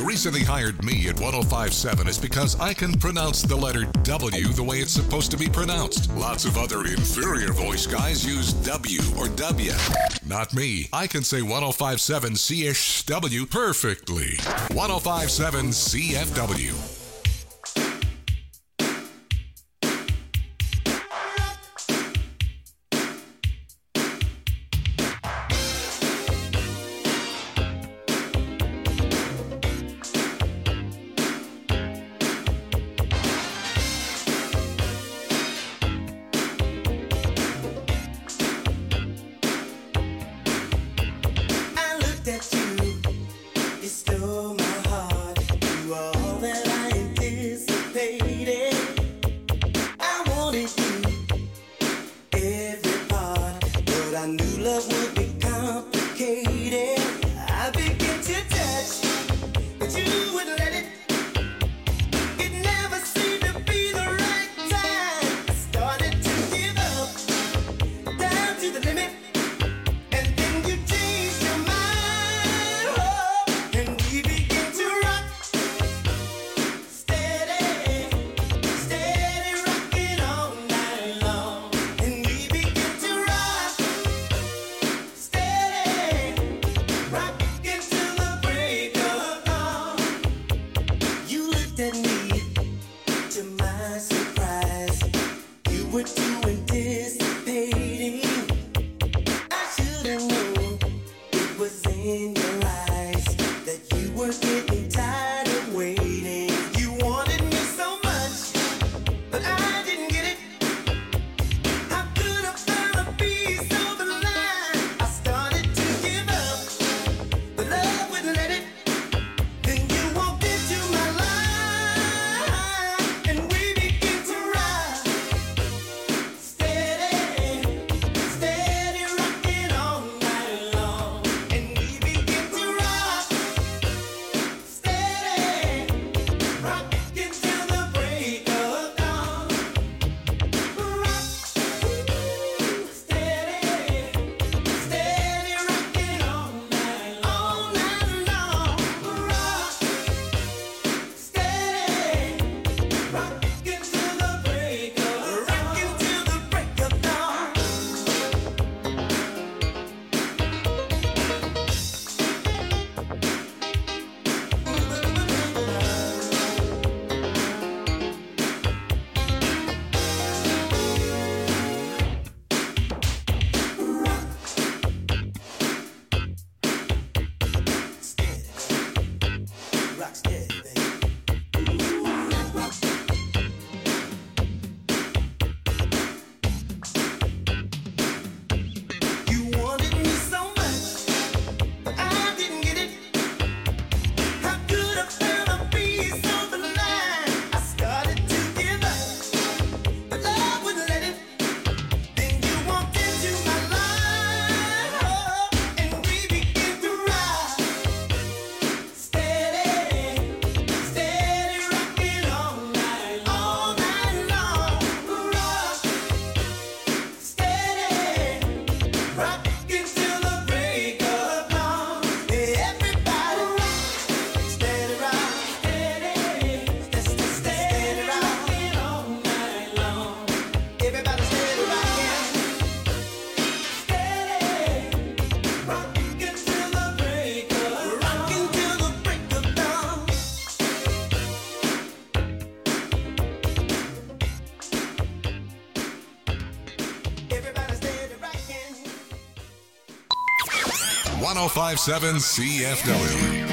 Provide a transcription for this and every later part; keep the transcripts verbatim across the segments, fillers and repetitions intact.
The reason they hired me at one oh five point seven is because I can pronounce the letter W the way it's supposed to be pronounced. Lots of other inferior voice guys use W or W. Not me. I can say one oh five point seven C H W perfectly. one oh five point seven C F W. one oh five point seven C F W.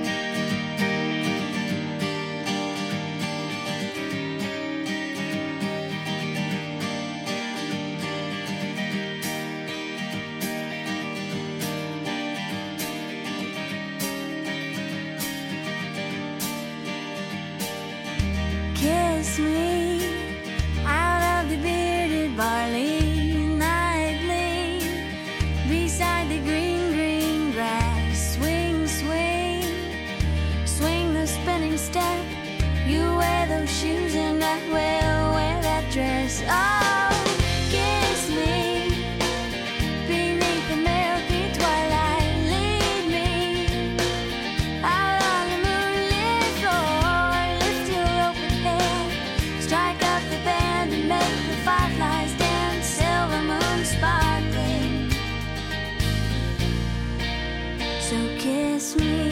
Kiss me out of the bearded barley nightly, beside the green, green grass. Swing, swing, swing the spinning step. You wear those shoes and I will wear that dress. Oh, kiss me beneath the milky twilight. Lead me out on the moonlit kiss me.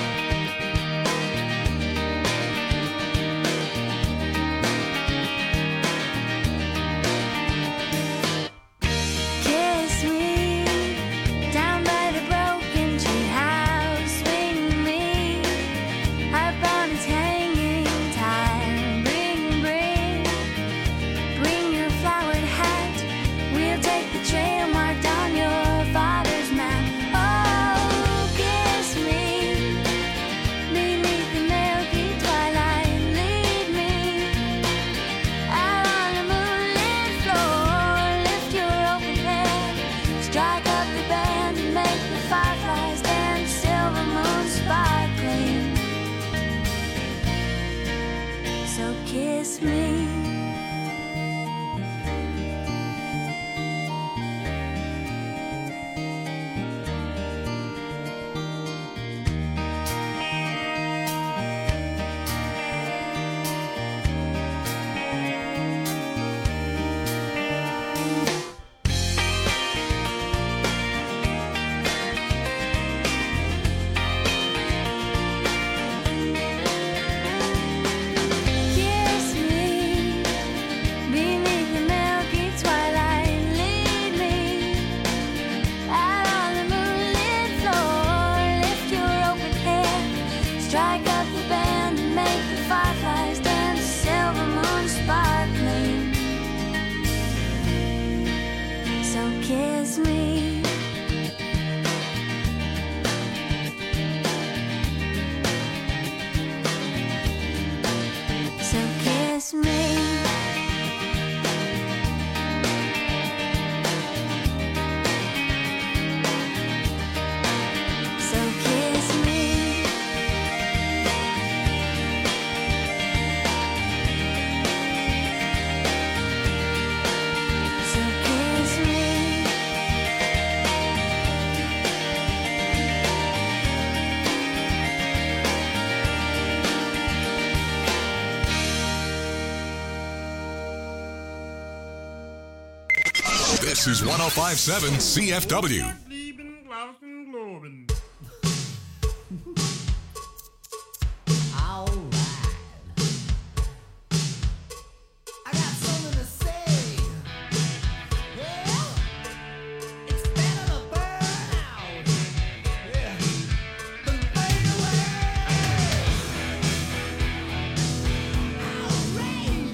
Kiss me down by the broken treehouse. Swing me up on its hanging time. Bring, bring, bring your flowered hat. We'll take the trail marked on your father's map. Oh, kiss me beneath the milky twilight. Lead me out on the moonlit floor. Lift your open head, strike up the band, and make the fireflies dance. Silver moon sparkling. So kiss me. Kiss me beneath the milky twilight. Lead me out on the moonlit floor. Lift your open head, strike up the band, and make the fireflies dance. Silver moon sparkling. So kiss me. So kiss me. So kiss me. So kiss me. This is one oh five point seven C F W. Lieben Glauben, Globen. Alright. I got something to say. Well, it's better to burn out. Yeah. Than fade away. Alright.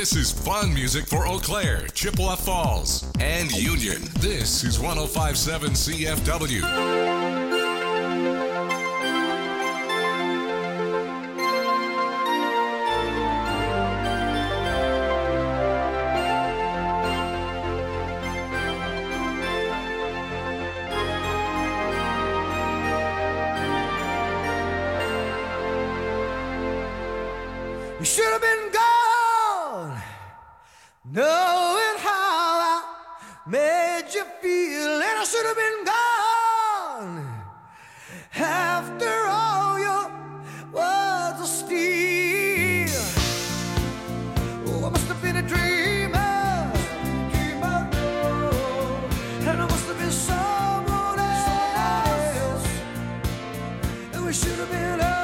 This is fun music for Eau Claire, Chippewa Falls, and Union. This is one oh five point seven C F W. You should have been gone, knowing how I made you feel, and I should have been gone after all your words of steel. Oh, I must have been a dreamer, dreamer, and I must have been someone else, and we should have been over.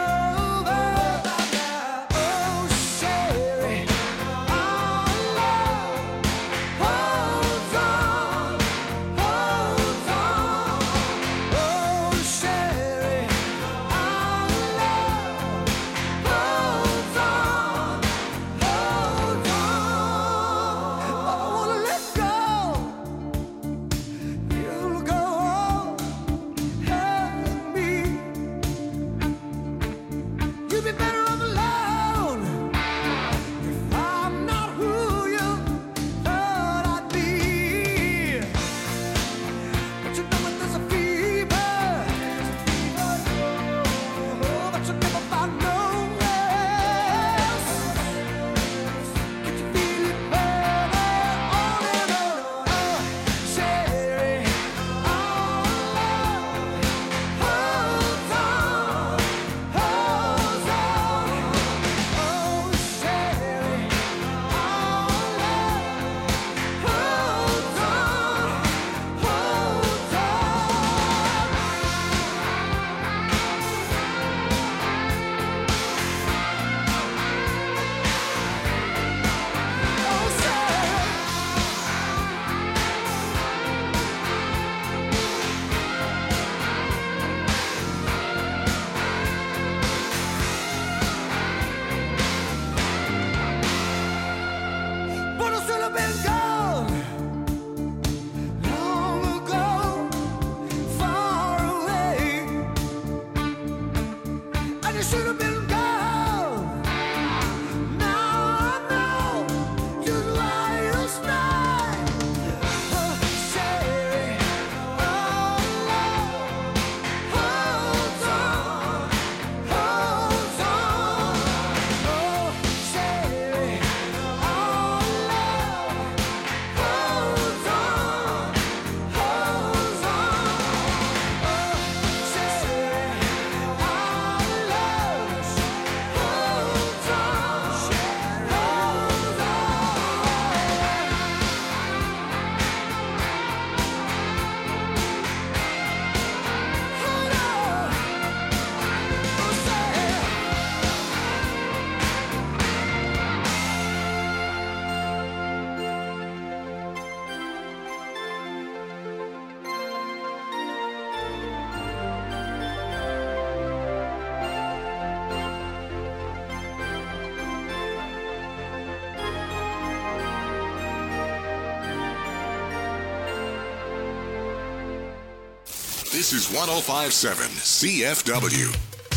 This is one oh five point seven C F W.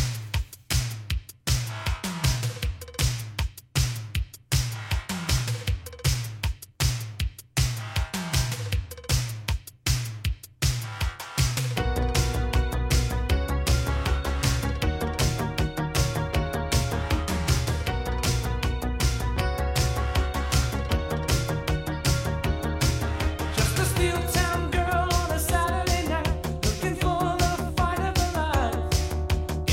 Just a steel town girl on a Saturday night, looking for the fight of her life.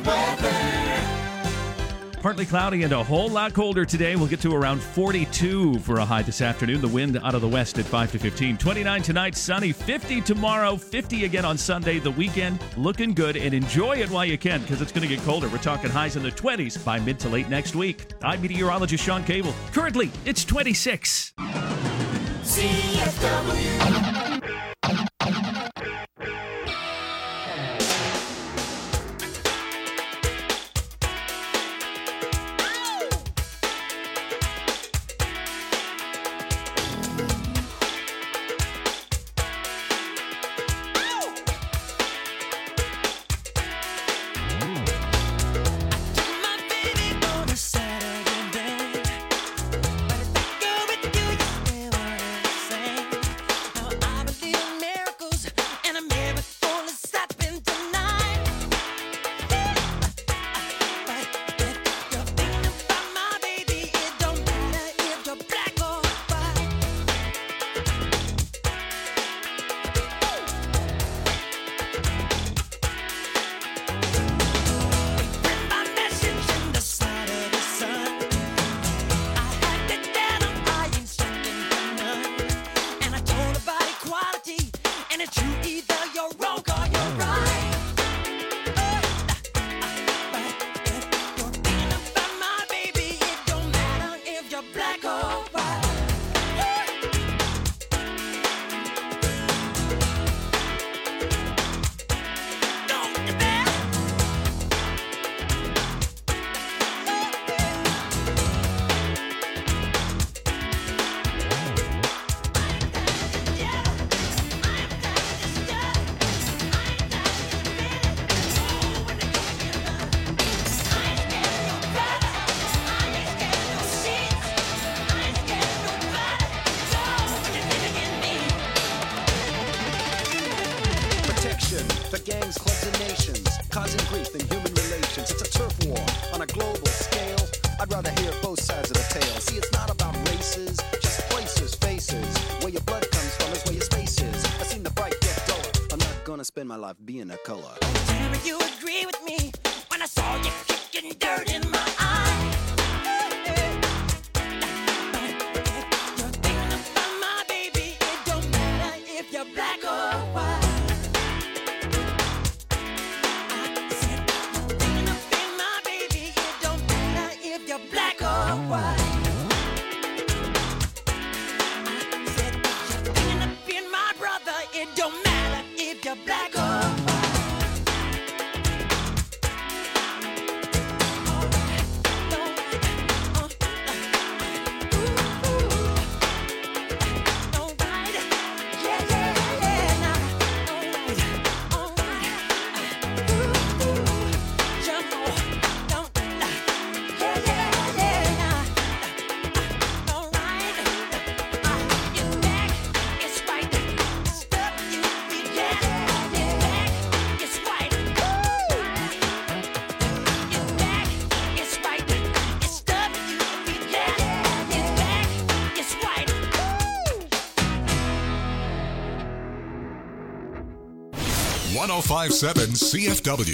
Partly cloudy and a whole lot colder today. We'll get to around forty-two for a high this afternoon. The wind out of the west at five to fifteen. twenty-nine tonight, sunny. fifty tomorrow. fifty again on Sunday. The weekend looking good, and enjoy it while you can because it's going to get colder. We're talking highs in the twenties by mid to late next week. I'm meteorologist Sean Cable. Currently, it's twenty-six. C F W. Spend my life being a color. Tell me you agree with me when I saw you kicking dirt in my eye. You're thinking about my baby. It don't matter if you're black or white. I said you're thinking about my baby. It don't matter if you're black or white. I said you're thinking about my brother. It don't matter if you're black or white. one oh five point seven C F W.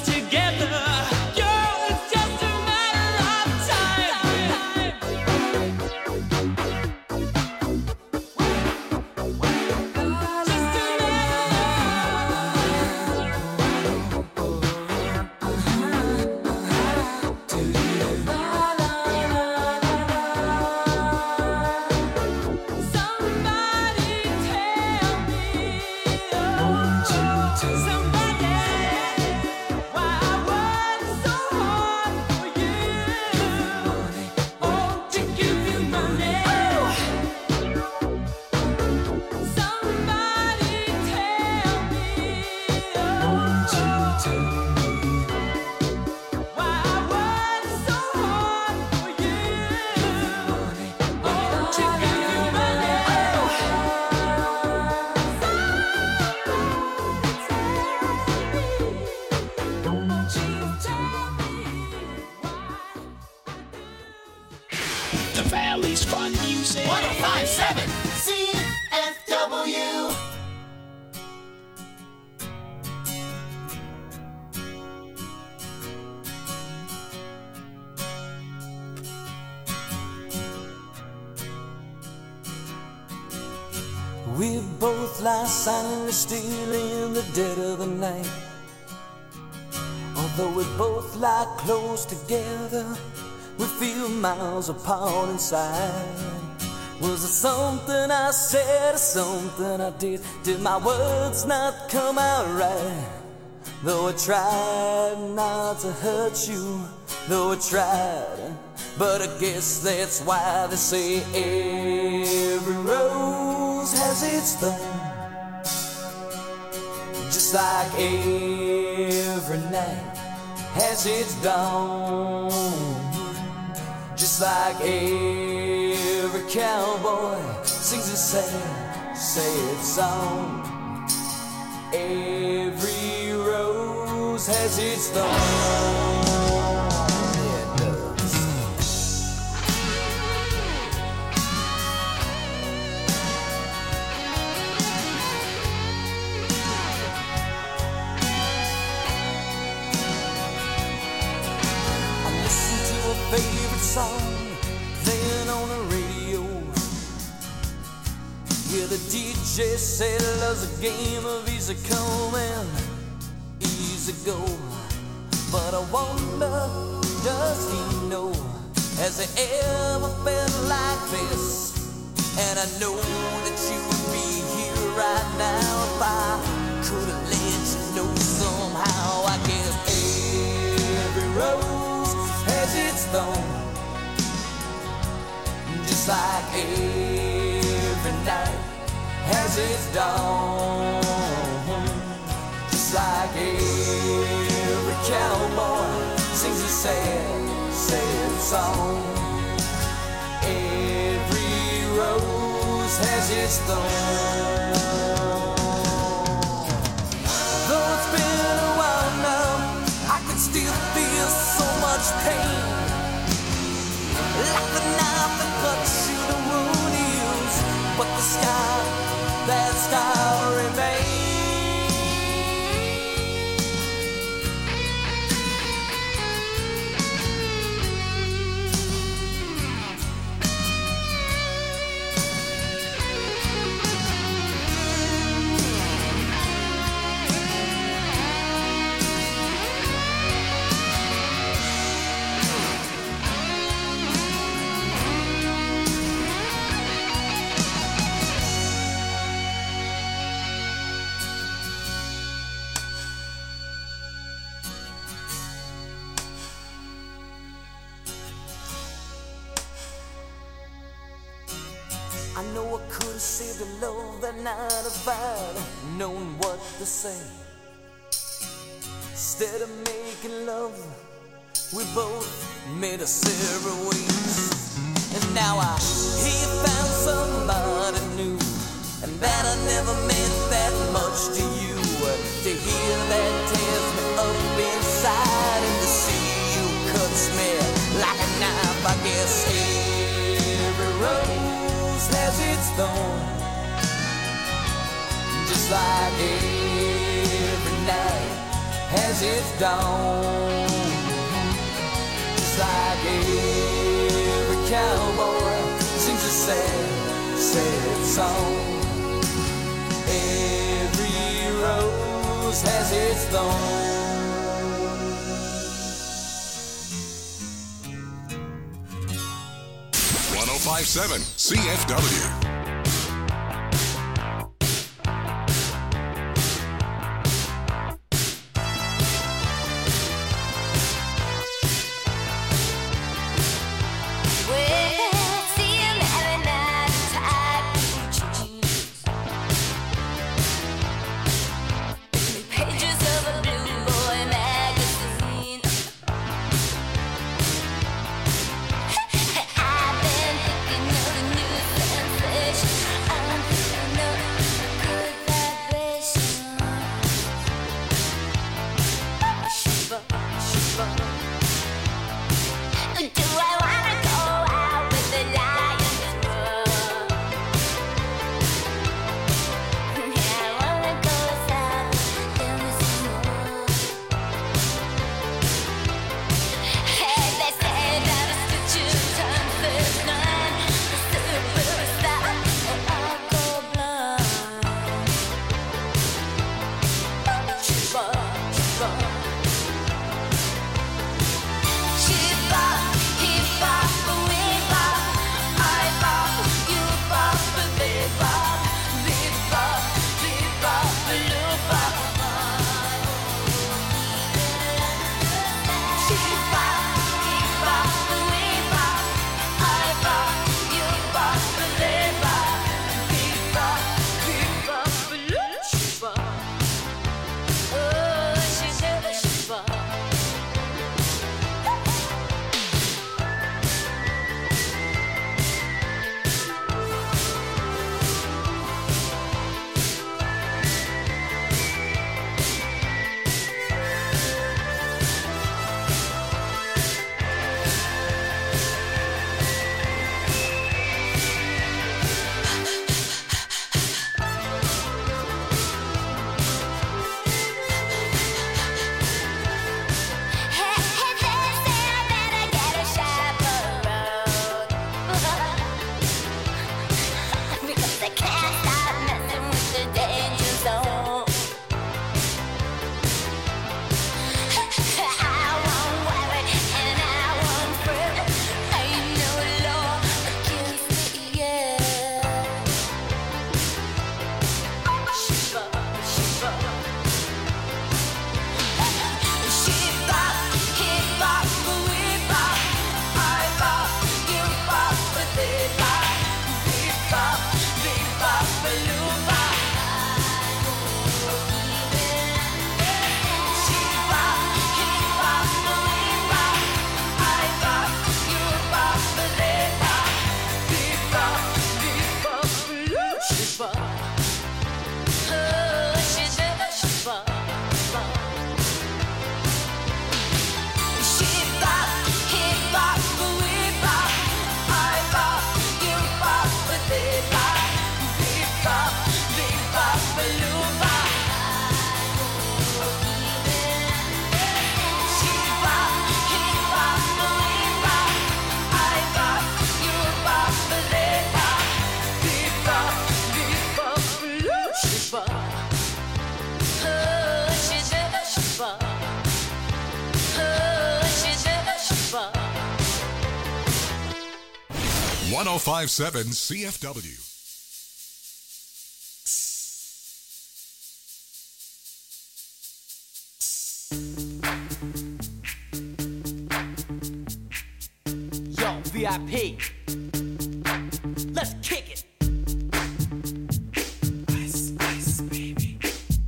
together. Girl, it's just a matter of time. Just a Somebody tell me, oh, somebody, why I work so hard for you, oh, to give you money. Somebody tell me, oh, why I work so hard for you, oh, to give you money. The Valley's Fun Music. one oh five point seven C F W. We both lie silently still in the dead of the night. Although we both lie close together, we feel miles apart inside. Was it something I said or something I did? Did my words not come out right? Though I tried not to hurt you, though I tried, but I guess that's why they say every rose has its thorn. Just like every night has its dawn. Just like every cowboy sings a sad, sad song. Every rose has its thorn. Yeah, it does. I listen to a favorite song playing on the radio. Yeah, the D J said love's a game of easy come and easy go. But I wonder, does he know? Has he ever felt like this? And I know that you would be here right now if I could have let you know somehow. I guess every rose has its thorn. Just like every night has its dawn. Just like every cowboy sings a sad, sad song. Every rose has its thorn. Though it's been a while now, I can still feel so much pain. Like the knife that cuts you, the wound heals, but the scar, that scar remains. I know I could have saved a love that night if I'd known what to say. Instead of making love, we both made us separate ways. And now I he found somebody new, and that I never meant that much to you. To hear that tears me up inside, and to see you cuts me like a knife. I guess every rose has its thorn. Just like every night has its dawn. Just like every cowboy sings a sad, sad song. Every rose has its thorn. one oh five point seven C F W. one oh five point seven C F W. Yo, V I P. Let's kick it. Ice, ice, baby.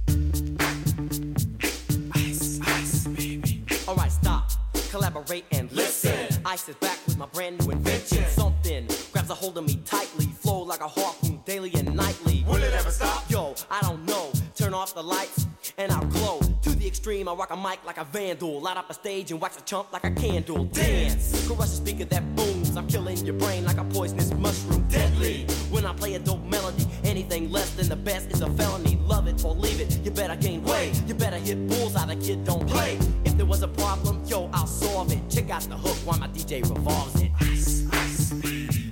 Ice, ice, baby. Alright, stop. Collaborate and listen. Ice is back with my brand new invention. Something grabs a hold of me tightly. Flow like a harpoon daily and nightly. Will it ever stop? Yo, I don't know. Turn off the lights and I'll glow. To the extreme, I rock a mic like a vandal. Light up a stage and wax a chump like a candle. Dance, crush a speaker that booms. I'm killing your brain like a poisonous mushroom. Deadly, when I play a dope melody. Anything less than the best is a felony. Love it or leave it, you better gain weight. You better hit bullseye, the kid don't play. If there was a problem, yo, I'll solve it. Check out the hook while my D J revolves it. Ice, ice, baby.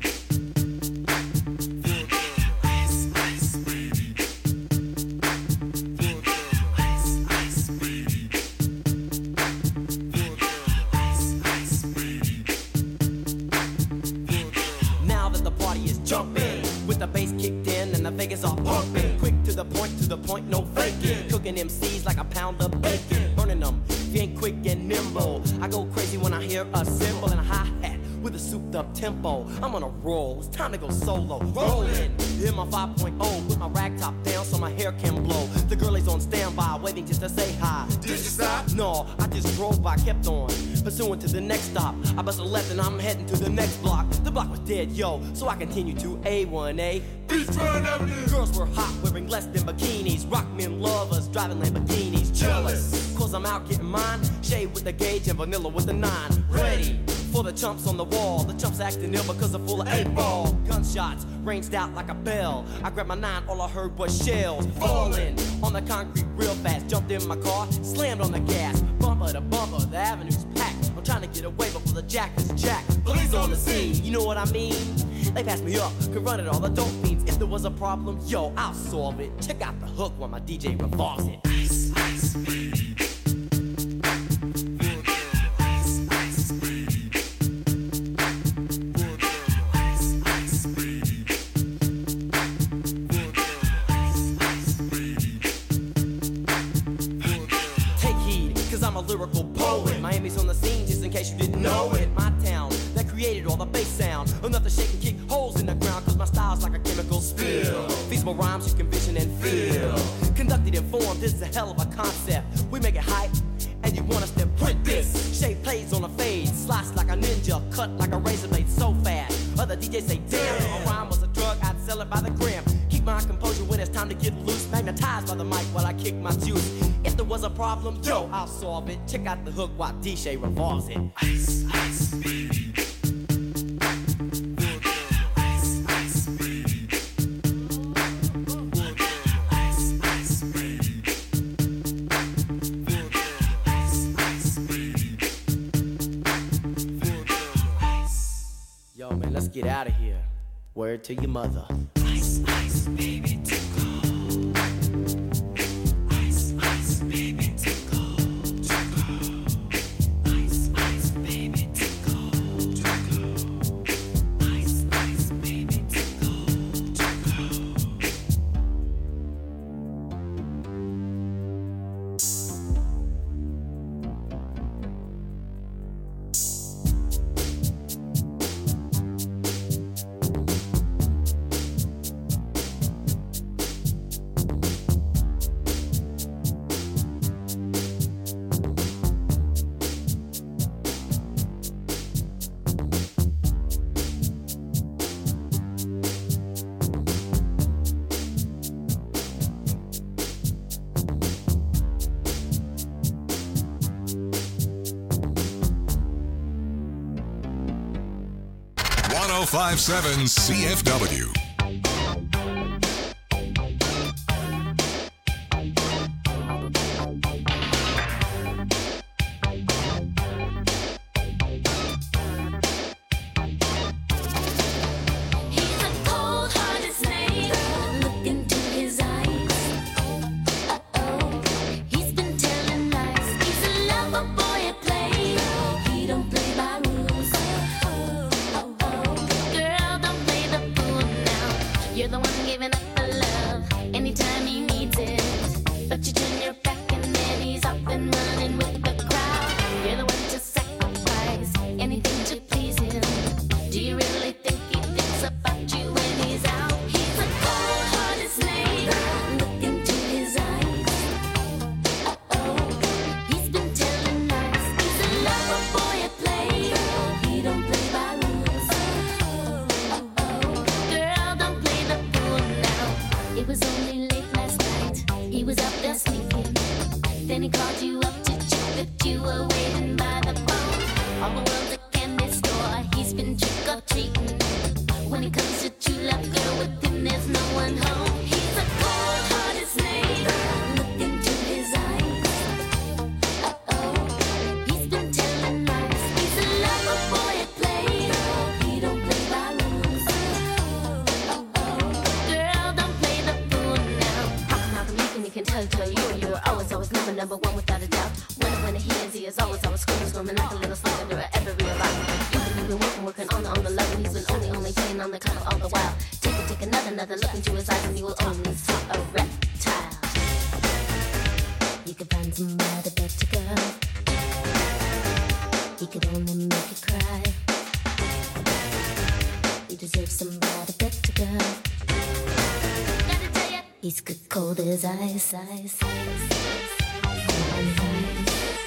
Jumping with the bass kicked in and the Vegas are pumping. Quick to the point, to the point, no faking. Cooking M Cs like a pound of bacon. Burning them, if you ain't quick and nimble. I go crazy when I hear a cymbal and a hi-hat with a souped up tempo. I'm on a roll, it's time to go solo. Rolling, in my five point oh, put my rag top down so my hair can blow. The girl is on standby, waiting just to say hi. Did you stop? No, I just drove by, kept on pursuing to the next stop. I bust a left and I'm heading to the next block. The block was dead, yo, so I continue to A one A. Beachfront Avenue. Girls were hot, wearing less than bikinis. Rock men lovers, driving Lamborghinis. Jealous, cause I'm out getting mine. Shade with the gauge and vanilla with the nine. Ready for the chumps on the wall. The chumps acting ill because they're full of eight ball. Gunshots ranged out like a bell. I grabbed my nine, all I heard was shells falling on the concrete real fast. Jumped in my car, slammed on the gas. Bumper to bumper, the avenue's packed. I'm trying to get away before the jack is jacked. Police on the scene, you know what I mean? They passed me up, could run it all, the dope fiends. If there was a problem, yo, I'll solve it. Check out the hook while my D J revolves it. Ice, ice, baby. Lyrical poet. Miami's on the scene, just in case you didn't know it. My town that created all the bass sound. Enough to shake and kick holes in the ground, cause my style's like a chemical spill. Feasible rhymes you can vision and feel. Conducted in form, this is a hell of a concept. We make it hype, and you want us to print this. Shape plays on a fade, slice like a ninja, cut like a razor blade so fast. Other D Js say, damn, a rhyme was a drug, I'd sell it by the gram. Keep my composure when it's time to get loose. Magnetized by the mic while I kick my juice. If there was a problem, yo, I'll solve it. Check out the hook while D J revolves it. Ice, ice, baby. Ice, ice, baby. Ice, ice, baby. Ice, ice, baby. Yo, man, let's get out of here. Word to your mother. Ice, ice, baby, to go. Ice, ice, baby, to go, to go. Ice, ice, baby, to go, to go. Ice, ice, baby, to go, to go. one oh five point seven C F W. He's a cold-hearted snake. Look into his eyes. Uh-oh, he's been telling lies. He's a lover boy at play. He don't play by rules. Oh, oh, oh. Girl, don't play the fool now. about cheating. When it comes to true love, girl, with him there's no one home. He's a cold-hearted snake. Look into his eyes. Uh-oh, he's been telling lies. He's a lover boy at play. He don't play by rules. Uh-oh, girl, don't play the fool now. How come, how come you can, you can tell, tell you, you were always, always number, number one without a doubt. When, when he is, he is always, always screaming, screaming like a little slug under every realize. You've been working, working on the, on the love, and he's been only, only playing on the cover all the while. Take it, take another, another look into his eyes, and you will only see a reptile. You can find somebody better, girl. He could only make you cry. You deserve somebody better, girl. Gotta tell ya, he's good cold as ice, ice, ice. Cold as ice.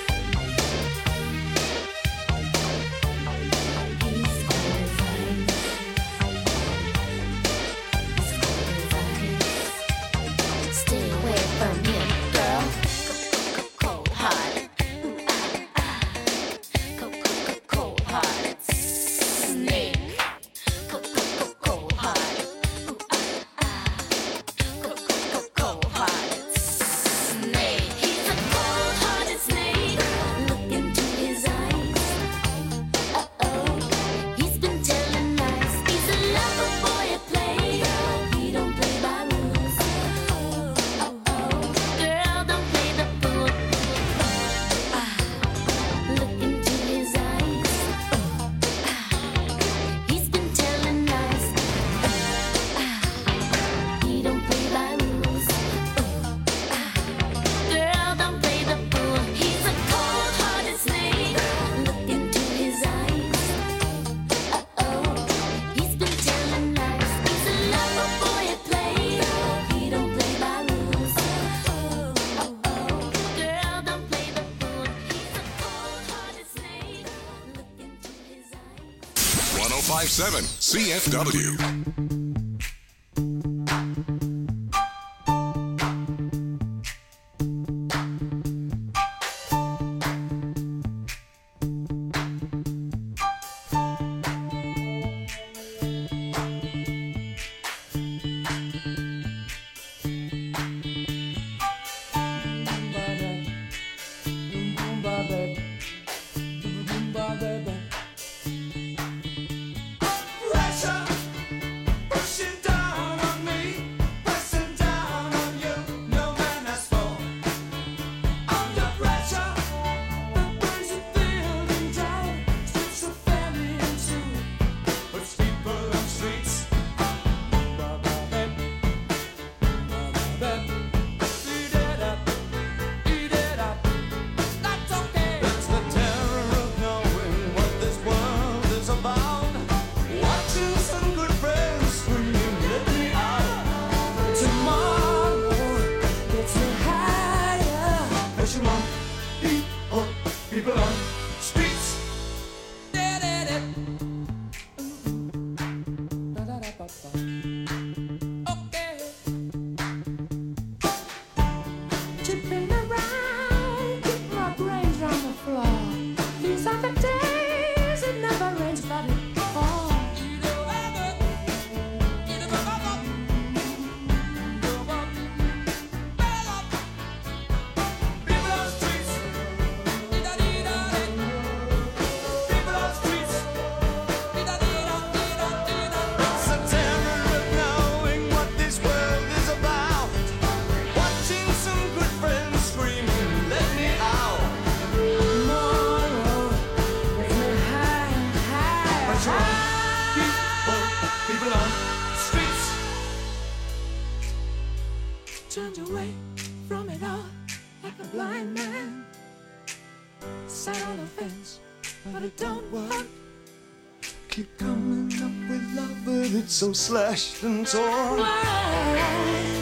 one oh five point seven C F W. Turned away from it all like a blind man. Sat on the fence, but it don't work. Keep coming up with love, but it's so slashed and torn. Why?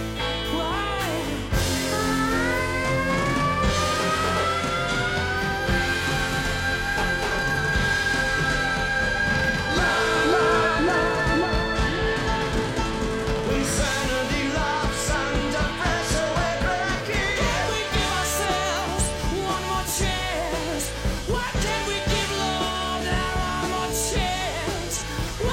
Why can't we give love that one more chance?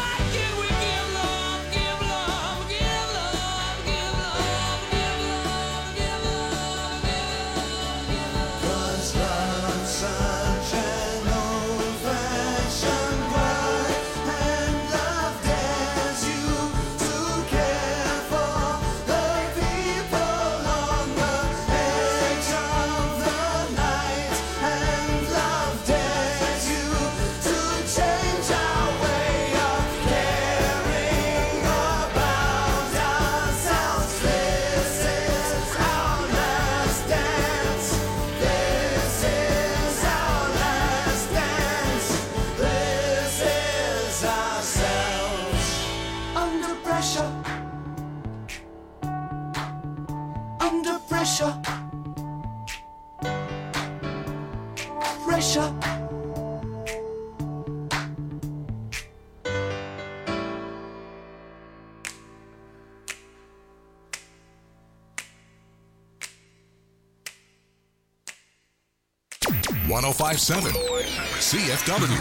ourselves under pressure, under pressure, pressure. one oh five point seven C F W.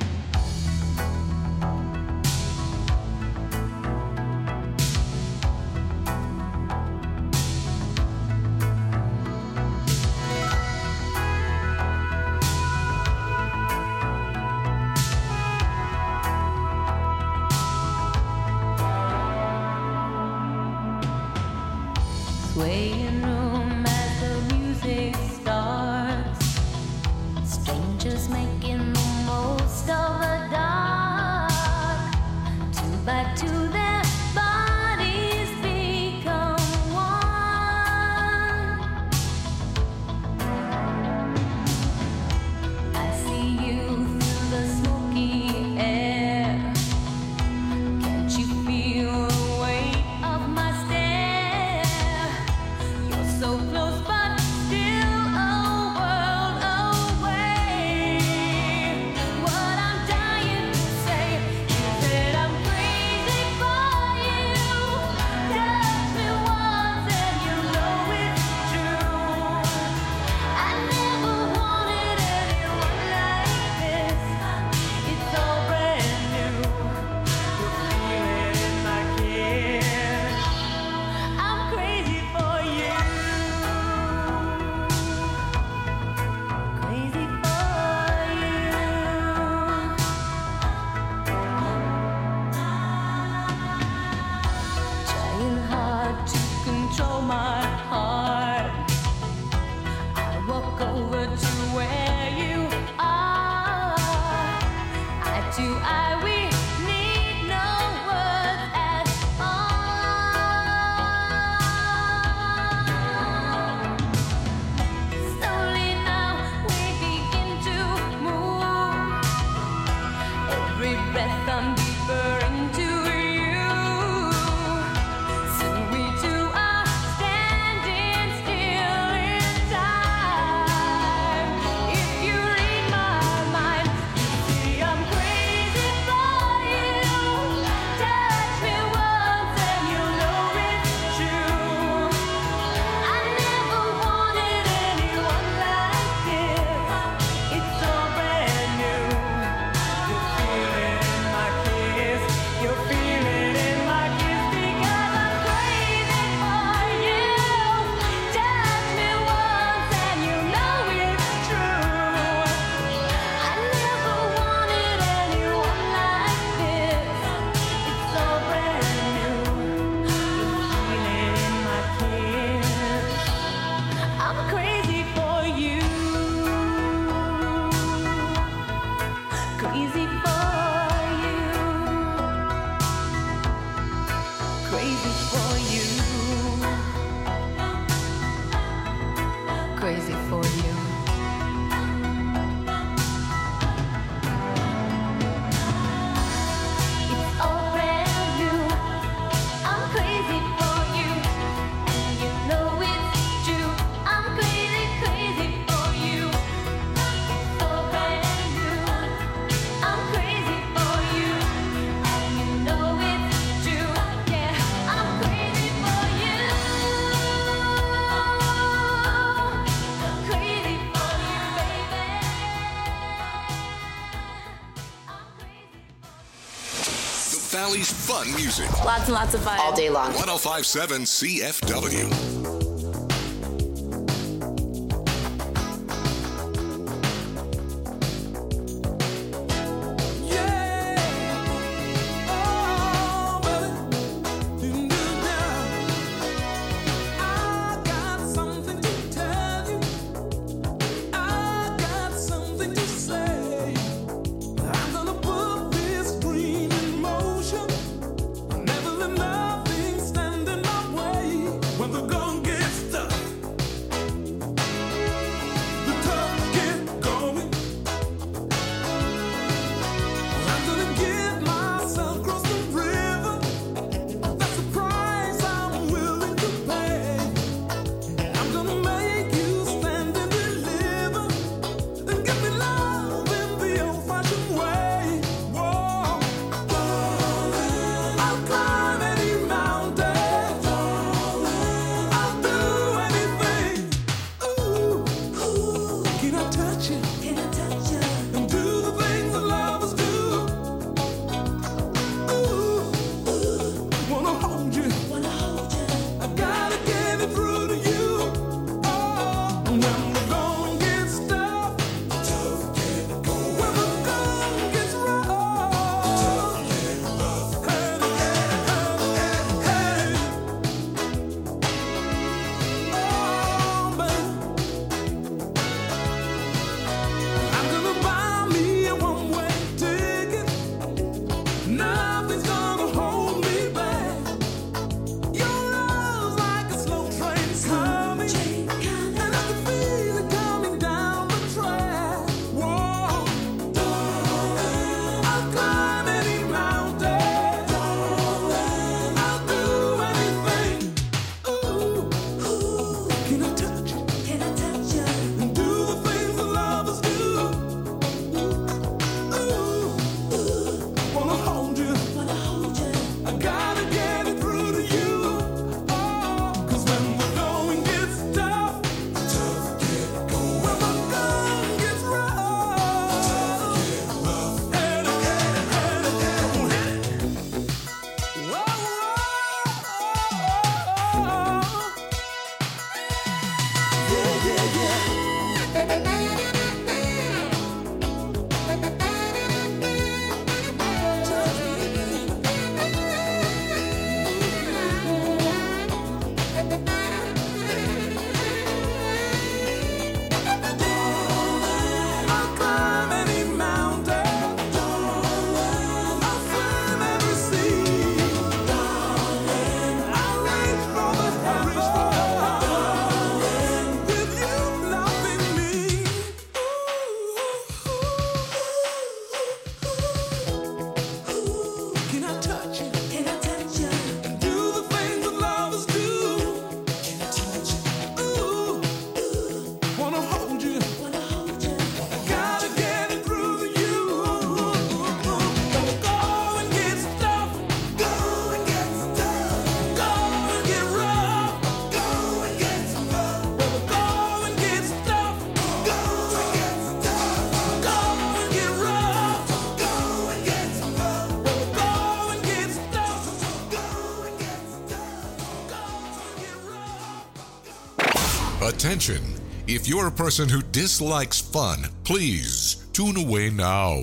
Swaying room as the music starts. Strangers making the most of the dark. Two by two, their bodies become one. I see you through the smoky air. Can't you feel the weight of my stare? You're so close, but still a world away. What I'm dying to say is that I'm crazy for you. Touch me once and you know it's true. I never wanted anyone like this. It's all brand new. You feel it in my kiss. I'm crazy for you. Crazy for you. Trying hard to control my heart. I walk over to where you are. Eye to eye, we need no words at all. Slowly now we begin to move. Every breath I'm deeper into you. Soon we two are standing still in time. If you read my mind, you see I'm crazy for you. Touch me once and you know it's true. I never wanted anyone like this. It's all brand new. You feel it in my kiss. You feel it in my kiss because I'm crazy for you. Touch me once and you know it's true. I never wanted anyone like this. It's all brand new. You feel it in my kiss. I'm crazy for you. Crazy for you. Crazy for you. Crazy for you. It's all brand new. I'm crazy for you. And you know it's true. I'm crazy, crazy for you. It's all brand new. I'm crazy for you. And you know it's true. Yeah, I'm crazy for you. Crazy for you, baby. I'm crazy. The Valley's fun music. Lots and lots of fun. All day long. one oh five point seven C F W. Never let nothing stand in my way when the gun gets Attention! If you're a person who dislikes fun, please tune away now.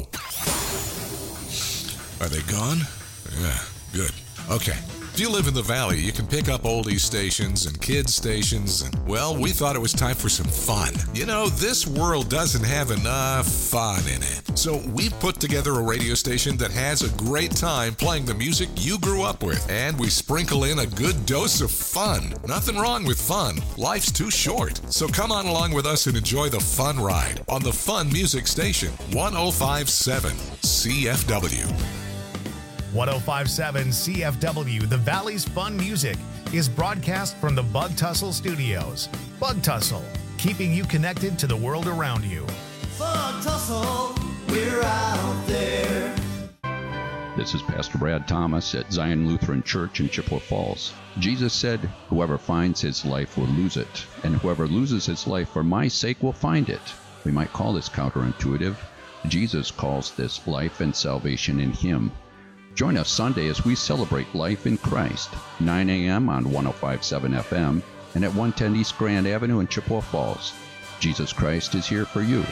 Are they gone? Yeah, good. Okay. If you live in the Valley, you can pick up oldies stations and kids stations, and, well, we thought it was time for some fun. You know, this world doesn't have enough fun in it. So we put together a radio station that has a great time playing the music you grew up with, and we sprinkle in a good dose of fun. Nothing wrong with fun. Life's too short. So come on along with us and enjoy the fun ride on the Fun Music Station, one oh five point seven C F W. one oh five point seven C F W, the Valley's Fun Music, is broadcast from the Bug Tussle Studios. Bug Tussle, keeping you connected to the world around you. Bug Tussle, we're out there. This is Pastor Brad Thomas at Zion Lutheran Church in Chippewa Falls. Jesus said, "Whoever finds his life will lose it, and whoever loses his life for my sake will find it." We might call this counterintuitive. Jesus calls this life and salvation in him. Join us Sunday as we celebrate life in Christ, nine a.m. on one oh five point seven F M and at one ten East Grand Avenue in Chippewa Falls. Jesus Christ is here for you.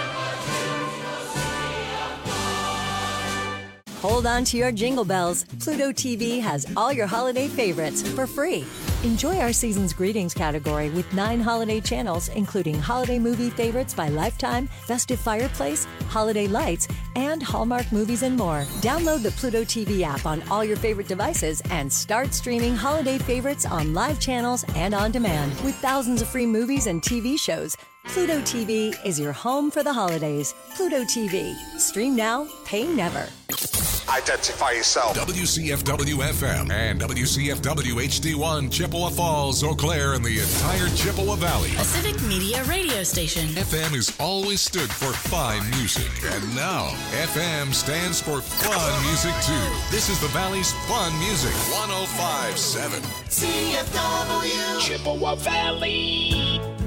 Hold on to your jingle bells. Pluto T V has all your holiday favorites for free. Enjoy our season's greetings category with nine holiday channels, including holiday movie favorites by Lifetime, Festive Fireplace, Holiday Lights, and Hallmark movies and more. Download the Pluto T V app on all your favorite devices and start streaming holiday favorites on live channels and on demand. With thousands of free movies and T V shows, Pluto T V is your home for the holidays. Pluto T V. Stream now, pay never. Identify yourself. W C F W F M and W C F W H D one, Chippewa Falls, Eau Claire, and the entire Chippewa Valley. A civic media radio station. F M has always stood for fine music, and now F M stands for fun music too. This is the Valley's Fun Music, one oh five point seven C F W Chippewa Valley.